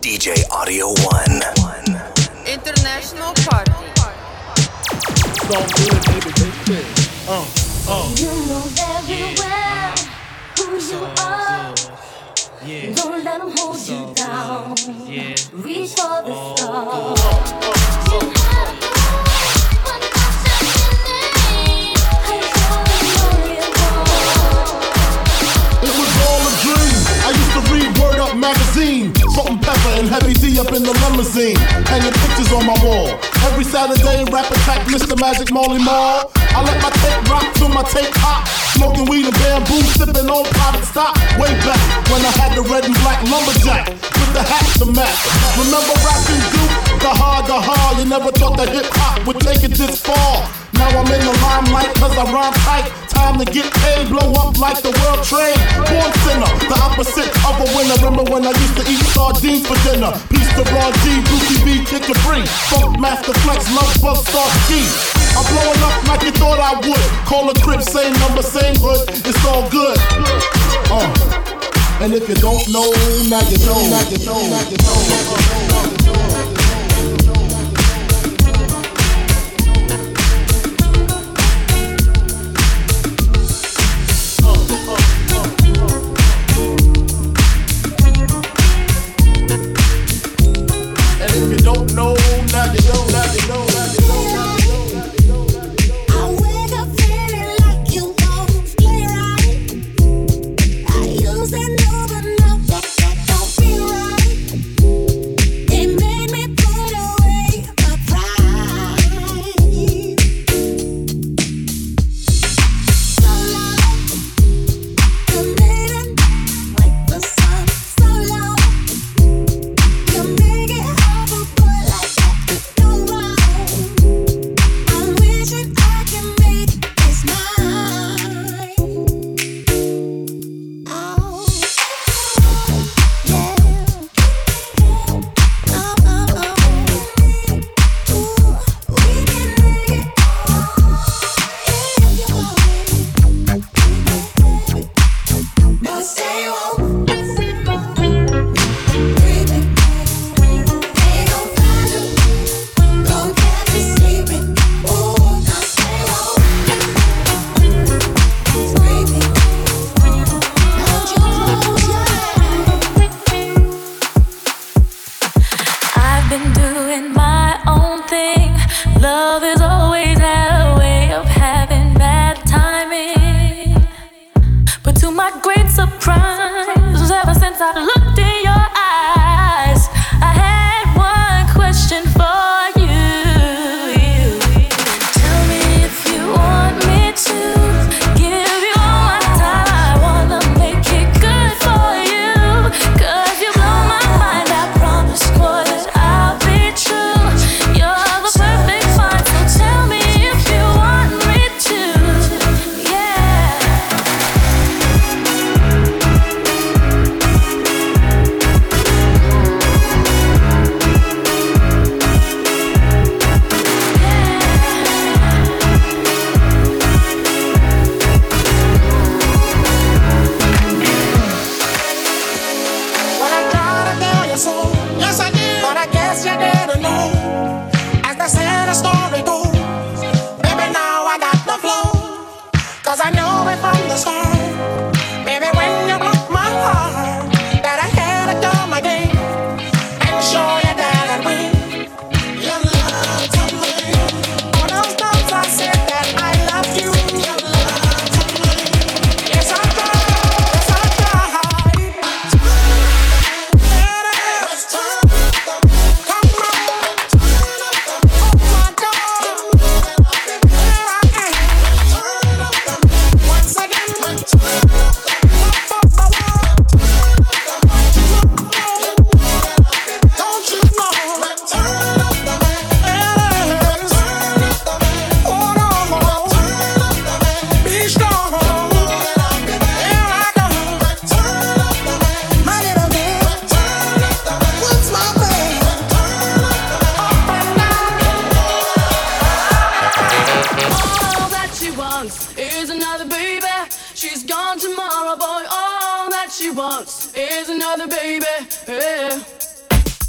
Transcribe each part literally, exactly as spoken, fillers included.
D J Audio One. International party. So good, baby, baby. Uh, uh. You know very well who you are. Yeah. Don't let them hold you down. Yeah. Reach for the stars. It was all a dream. I used to read Word Up magazine. Salt and pepper and heavy D up in the limousine. Hanging pictures on my wall. Every Saturday, rap attack Mister Magic Molly Mall. I let my tape rock till my tape pop. Smoking weed and bamboo, sipping on private stock. Way back when I had the red and black lumberjack with the hat to match. Remember rapping Duke? The hard, the hard. You never thought that hip hop would take it this far. Now I'm in the limelight cause I rhyme tight. Time to get paid, blow up like the world trade. Born sinner, the opposite of a winner. Remember when I used to eat sardines for dinner? Peace to Ron G, Brucey B, Kick and Free. Funk Master Flex, Love Bug, Star Ski. I'm blowing up like you thought I would. Call a crib, same number, same hood. It's all good. Uh. And if you don't know, now you know, now you know, now you know, now you know. Don't know, now you know, now you know, now you know, now you know, now you know, now you know. I wake up feeling like you won't play right. I used to know, but now that that don't feel right. It made me put away my pride. So long, the maiden like the sun. So long, you make it hard for boy like that. No wrong. I'm wishing I can make this mine. Oh, yeah. Oh, oh, oh. Ooh, we can make it if you want it. But say you won't. Baby, they gon' find you. Don't catch you sleeping. Oh, now say you won't. Baby, don't you close your eyes. I've been doing my own thing. Love has always had a way of having bad timing. But to my great surprise, ever since I looked in your eyes, I had one question for you. Tell me if you want me to give you all my time. I wanna make it good for you. Cause you blow my mind, I promise, boy, that I'll be true. You're the perfect find, so tell me if you want me to. Yeah. Well, I gotta tell you so. Yes, I did. But I guess you didn't know. As the sad story goes, baby, now I got the flow. Cause I know it from the start. Baby, when you broke my heart, that I had to come again and show you that I'd win. You love to me. All those times I said that I love you. You love to me. Yes, I tried. Yes, I tried. Let's turn up the come on. Oh my God. Here I am. Turn up the once again. Turn up the top of the world. Don't you know? Turn up the man. Turn up the man. Hold on. Turn up the man. Be strong. Here I go. Turn up the man. My little girl. Turn up the man. What's my plan? Turn up the man. Up and down. All that she wants is another baby. She's gone tomorrow, boy. All that she wants is another baby. Yeah.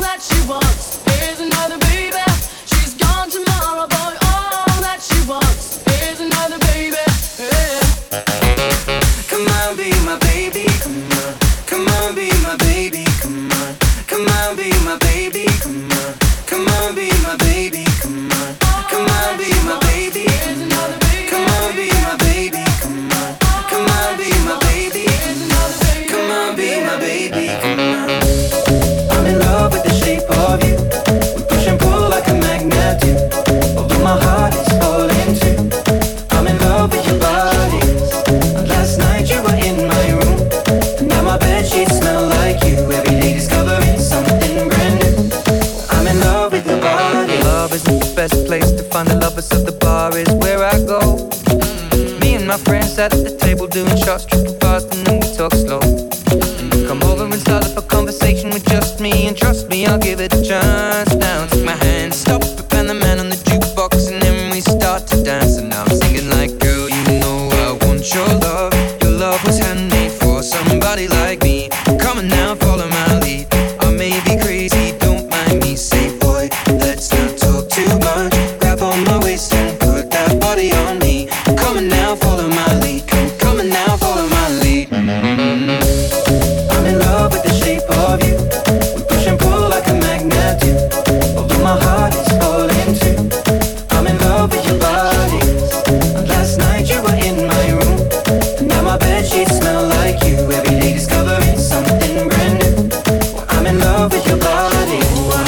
that she wants is another baby. She's gone tomorrow, boy. All that she wants is another baby. Yeah. Come on, be my baby, come on. Come on, be my baby, come on. Come on, be my baby, come on. Come on, be my baby, come on. Come on, be my baby, come on. Come on, be my baby, come on. Come on, be my baby, come on. Come on, be my baby, come on. I'm in love with the shape of you. We push and pull like a magnet do. Although my heart is falling too. I'm in love with your body. Last night you were in my room, and now my bedsheets smell like you. Every day discovering something brand new. I'm in love with your body. Love isn't the best place to find the lovers, so the bar is where I go. Me and my friends sat at the table doing shots, tripping fast, and then we talk slow. And you come over and start up a conversation with just me, and trust me, I'll give it a chance. Now take my hand, stop it, and the man on the jukebox, and then we start to dance. And now I'm singing like, girl, you know I want your love. Your love was handmade for somebody like me. Come on now, follow my lead. I may be crazy, don't mind me. Say, boy, let's not talk too much. Grab on my waist and put that body on me. Come on now, follow my lead. Come on now, follow my lead. Mm-hmm. I'm in love with the shape of you. We push and pull like a magnet do. Although my heart is falling too. I'm in love with your body. Last night you were in my room, and now my bedsheets smell like you. Every day discovering something brand new. I'm in love with your body.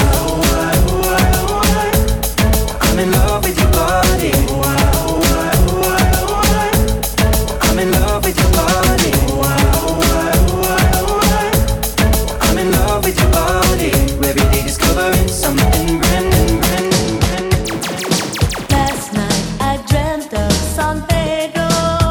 I'm in love with your body. I'm in love with your body. I'm in love with your body. Every day discovering something brand new, brand new, brand new. Last night I dreamt of San Pedro,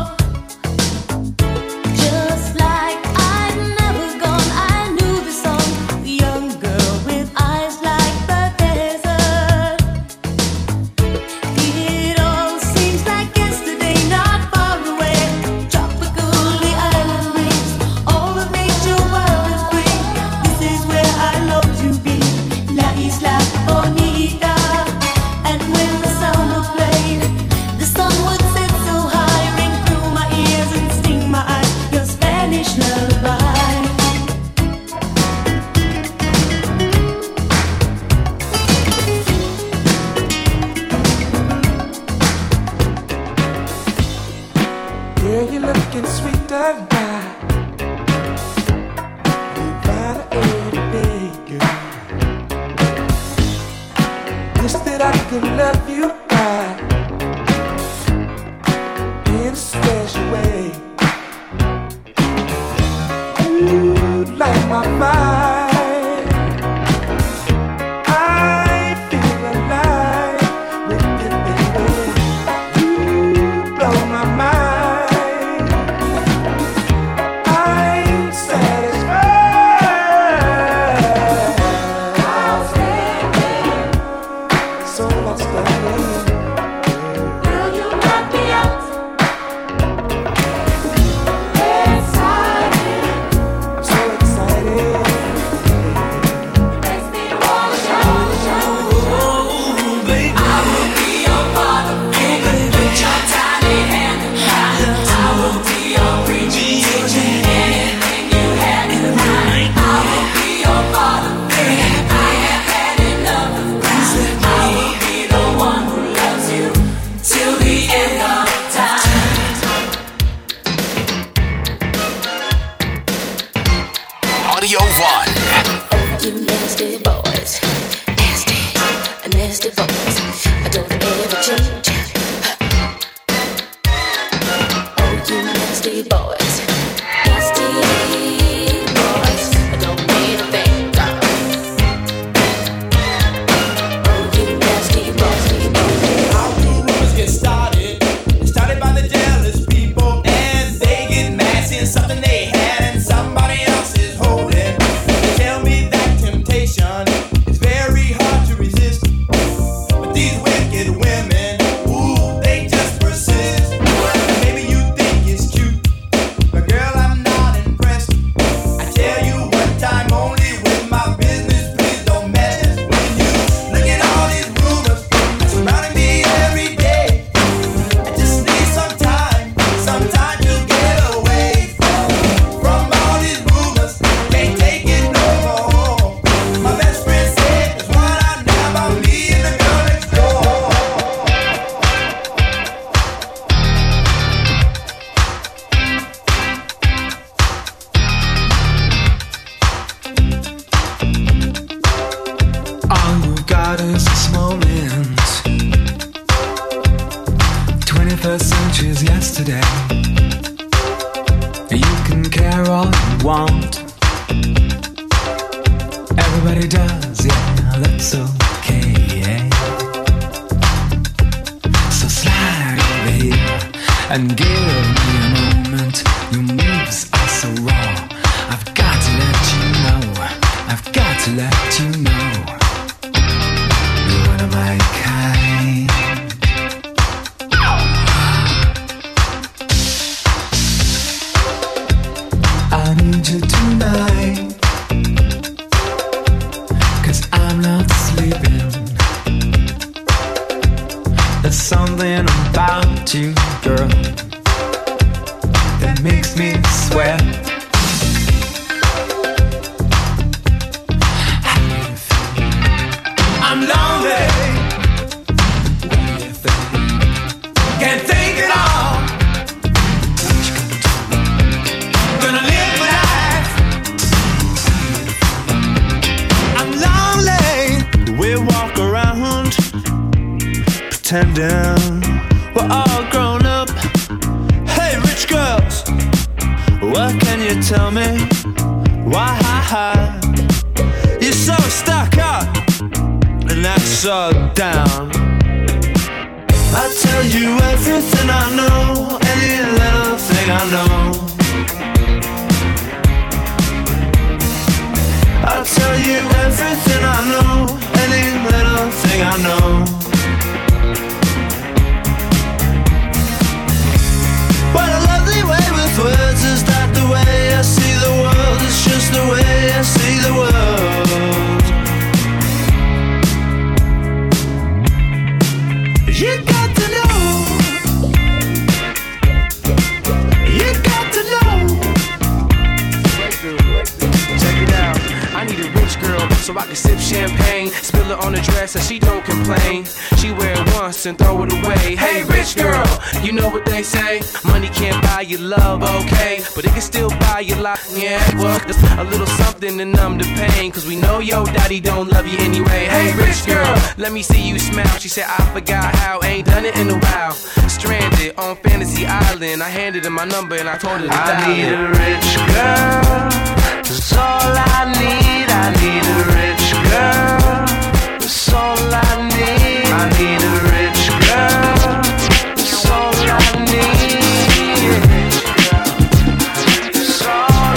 just like I'd never gone. I knew the song, the young girl with eyes like the desert. It all seems like yesterday, not far away. Tropical, the island breeze, all of nature wild and free. This is where I love to be, La Isla Bonita. And when the sound would play, the sun would sit so high, ring through my ears and sting my eyes. Your Spanish lullaby. Girl, you're looking sweet tonight. You gotta every day, girl. Wish that I could love you right in a special way. You light my fire. I feel alive with you, baby. You blow my mind. I'm satisfied. So much love. Girl, you knock me out. Excited, I'm so excited. makes me wanna shout, shout, shout. I will be your father figure, put your tiny hand in mine. I will be your preaching teacher, anything you had in mind. I will be your father figure. I have had enough of ground. I will be the one who loves you till the end of time. Audio One. You nasty boys, nasty, nasty boys. I don't ever change. Oh, you nasty boys, nasty boys. I don't need a thing, girl. Oh, you nasty boys, boys. How do rumors get started? Started by the jealous people, and they get mad seeing something they had and somebody else is holding. They tell me that temptation is very Everybody does, yeah, that's okay. Yeah. So slide over here and give me a moment. Your moves are so raw. I've got to let you know. I've got to let you know. You're one of my kind. I need you tonight, 'cause I'm not sleeping. There's something about you, girl, that makes me sweat. I'm lonely. Can't think it all. Gonna live my life. I'm lonely. We walk around pretending we're all grown up. Hey, rich girls, what can you tell me? Why you're so stuck up and act so down? I'll tell you everything I know, any little thing I know. I'll tell you everything I know, any little thing I know. What a lovely way with words, is that the way I see the world? It's just the way I see the world. You got to know. You got to know. Check it out. I need a rich girl so I can sip champagne, spill it on the dress and she don't complain. She wear it once and throw it away. Hey, rich girl, you know what they say? Money can't buy your love, okay, but it can still buy your life. Yeah, well, just a little something to numb the pain, 'cause we know your daddy don't love you anyway. Hey, rich girl, let me see you smile. She said I forgot how, ain't done it in a while. Stranded on Fantasy Island, I handed her my number and I told her to I dial need it. A rich girl, that's all I need. I need a rich girl, that's all I need. I need a rich girl, that's all I need. That's all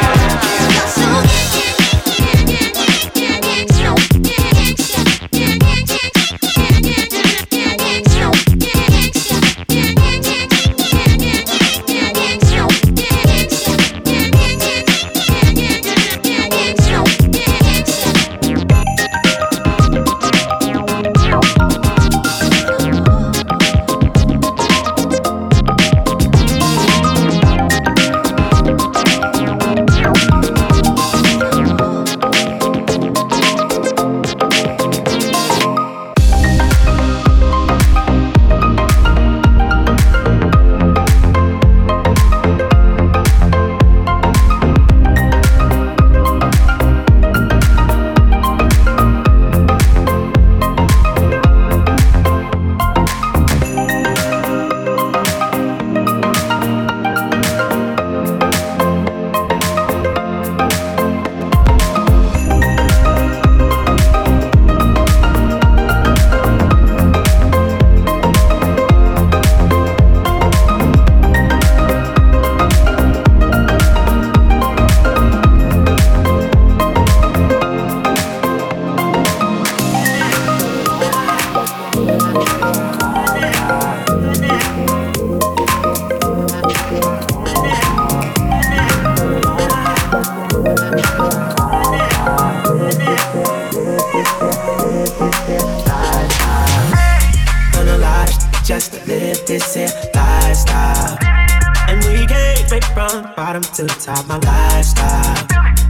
this here lifestyle. And we came straight from the bottom to the top, my lifestyle.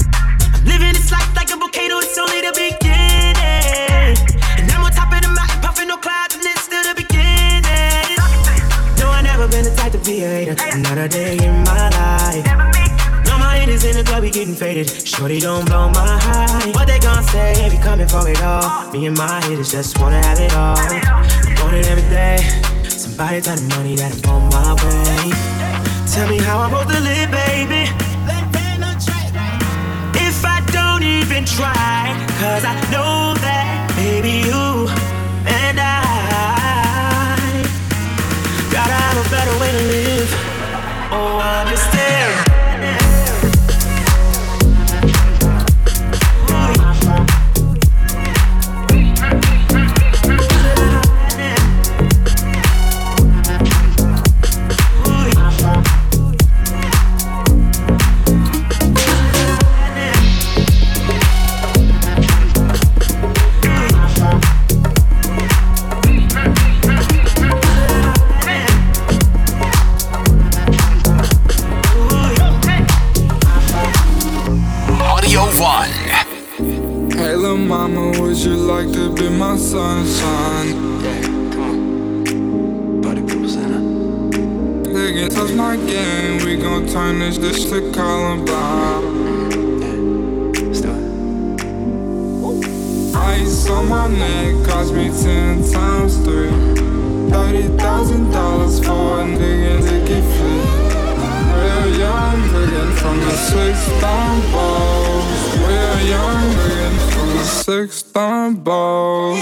I'm living this life like a volcano, it's only the beginning. And I'm on top of the mountain, puffing no clouds, and it's still the beginning. No, I never been the type to be a hater, not a day in my life. No, my haters in the club, we getting faded. Shorty don't blow my high. What they gon' say, we coming for it all. Me and my haters just wanna have it all. I want it every day. Somebody tell the money that I'm on my way. Tell me how I'm supposed to live, baby. If I don't even even try, cause I know that, baby, you and I gotta have a better way to live. Oh, understand. Hey little mama, would you like to be my sunshine? Yeah, come on. Party people, Santa. They can touch my game, we gon' turn this dish to Columbine. Yeah, let's do it. Ice on my neck cost me ten times three. Thirty thousand dollars for a nigga to get free. Real young, nigga from the six-time balls. Real young, nigga from the six-time balls.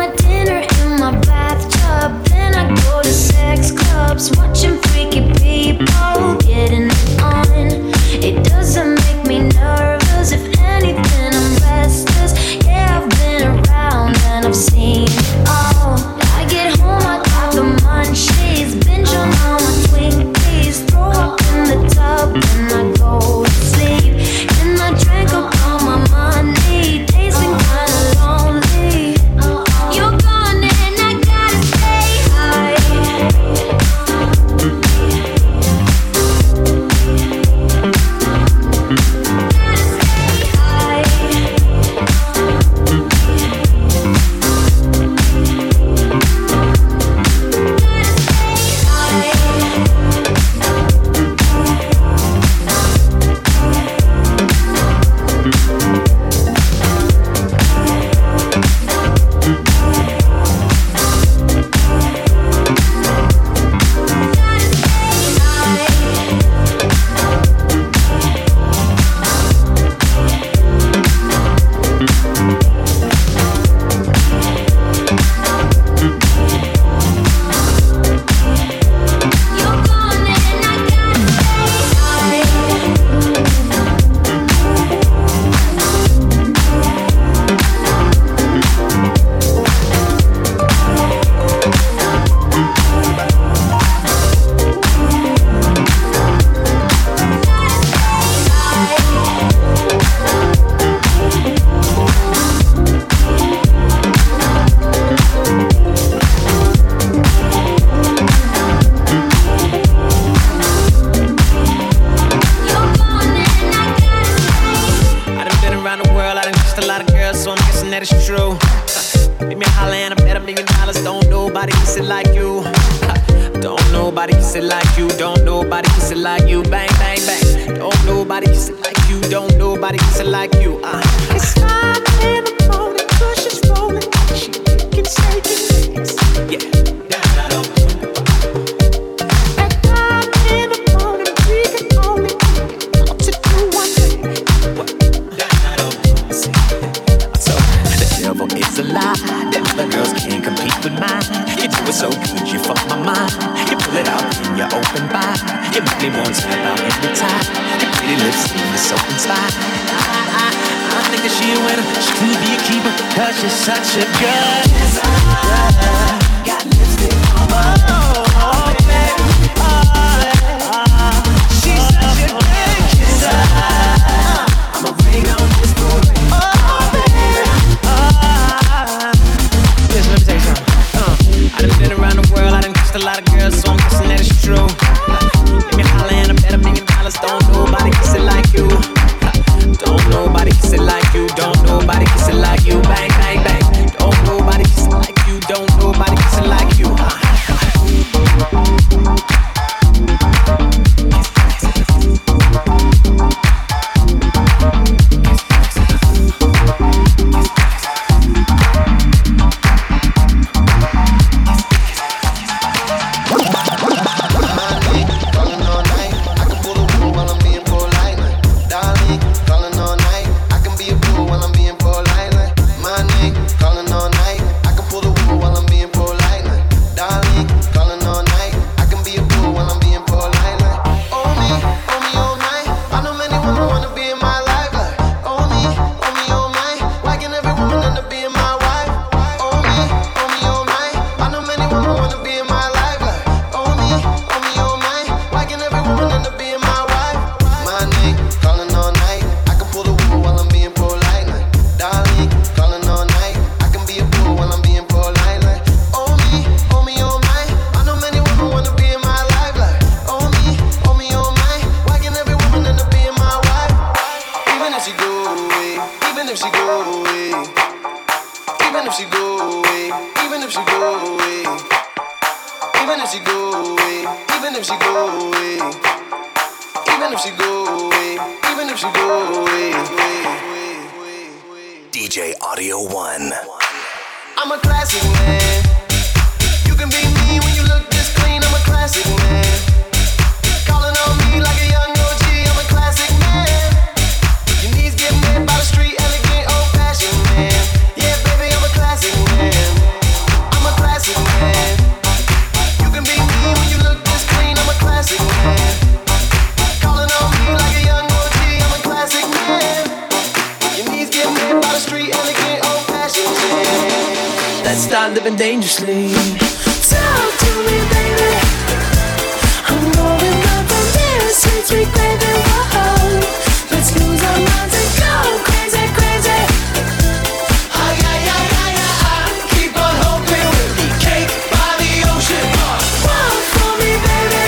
Watching freaky people. nobody kiss it like you. Don't nobody kiss it like you. Bang, bang, bang. Don't nobody kiss it like you. Don't nobody kiss it like you. Uh. It's five in the morning, push is rolling. She can shake it, legs. Yeah. At five in the morning, we can only want to do one thing. What? See, so the devil is a lie. Them other girls can't compete with mine. You do it so good, you fuck my mind. You pull it out in your open bar. You make me want to step out every time. Your pretty lips seem to so inspired. I, I, I think that she a winner. She could be a keeper, cause she's such a good kisser. Got lipstick on my oh, baby. Oh, oh, she's such a good kisser. I'ma bring on this boy. Oh, baby. Oh, listen, let me tell you something. Uh, I done been around the world, I done kissed a lot of girls, so I'm guessing that it's true. Let me holler and I bet a million dollars. Don't nobody kiss it like you. Don't nobody kiss it like you. Don't nobody kiss it like you. Bang, bang, bang. Don't nobody kiss it like you. Don't nobody kiss it like you. D J Audio One. I'm a classic man. You can be me when you look this clean. I'm a classic man. Calling on me like a young O G. I'm a classic man. Your knees get met by the street, elegant, old-fashioned man. Yeah, baby, I'm a classic man. I'm a classic man. You can be me when you look this clean. I'm a classic man. Calling on me like a young O G. I'm a classic man. Your knees get met by the street, elegant, old-fashioned man. Let's start living dangerously. Talk to me, baby. I'm going up from there, sweet, sweet baby. Whoa. Let's lose our minds and go crazy, crazy. Ay, ay, ay, ay, ay, ay. Keep on hoping we'll be cake by the ocean. Walk for me, baby.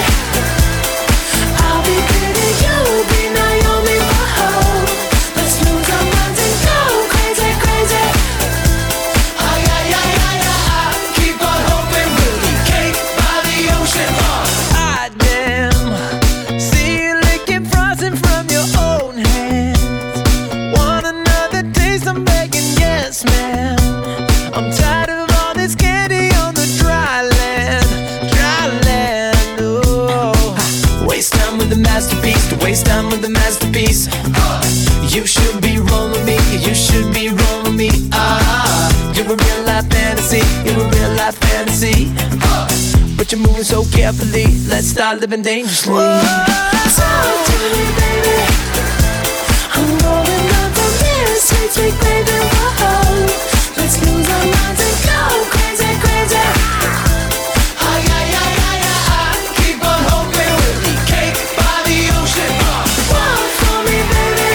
I'll be pretty, you'll be Naomi. Whoa. Let's lose our minds and go crazy, crazy. Ay, ay, ay, ay, ay, ay. Keep on hoping we'll be cake by the ocean. I damn see you licking frosting from your own hands. Want another taste? I'm begging, yes, ma'am. I'm tired of all this candy on the dry land, dry land. Oh, waste time with the masterpiece. To waste time with the masterpiece. You should be rolling with me. You should be rolling with me. Ah, you're a real life fantasy. You're a real life fantasy. But you're moving so carefully. Let's start living dangerously. Talk to me, baby. I'm rolling up from there, sweet, sweet baby. Whoa. Let's lose our minds and go crazy, crazy. Ay, ay, ay, ay, ay, ay. Keep on hoping we'll be cake by the ocean. Walk for me, baby.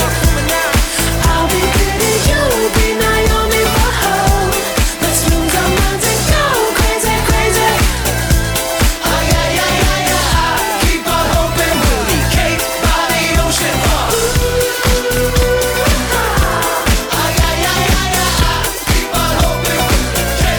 I'll be pretty, you'll be Naomi. Whoa. Let's lose our minds and go crazy, crazy. Ay, ay, ay, ay, ay, ay. Keep on hoping we'll be cake by the ocean. Ay, ay, ay, ay, ay, ay. Keep on hoping we'll be cake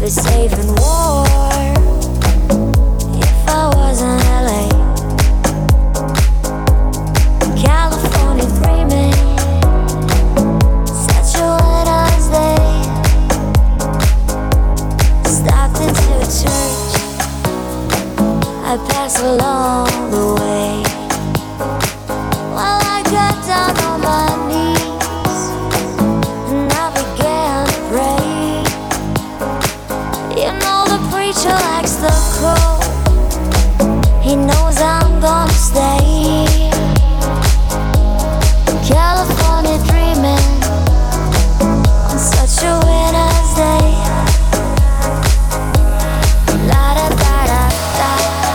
be safe and warm if I was in L A. California dreaming, such a winter's day. Stopped into a church, I passed along the way. While I got down on my knees and I began to pray. You know the preacher likes the crow, he knows I'm gonna stay. California dreaming on such a winter's day. La da da da da,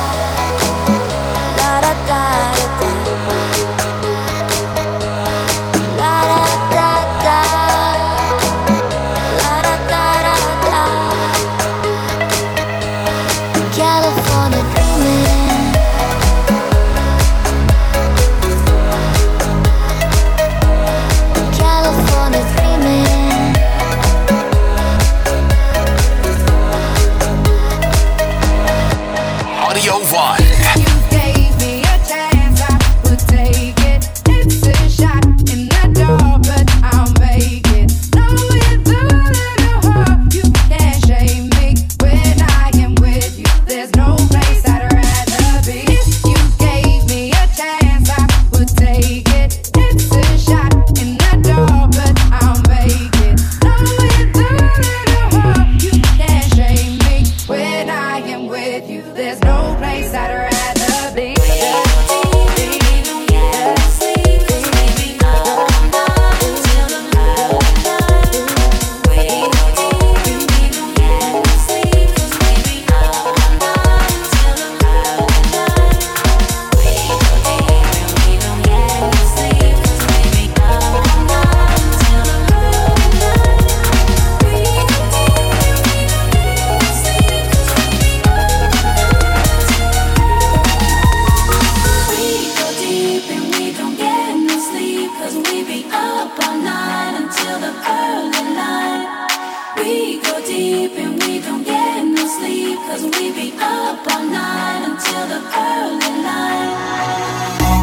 la da da da, la da da da, la da da da da. California dreaming. California dreaming. Audio One. You gave me a chance, I would take it. It's a shot in the dark, but I'll make it. Knowing the little heart, you can't shame me. When I am with you, there's no place I'd rather be. You gave me a chance, I would take it. It's a shot in the dark, but I'll make it. Knowing the little heart, you can't shame me. When I am with you, there's no place I'd rather be. We be up all night until the early light.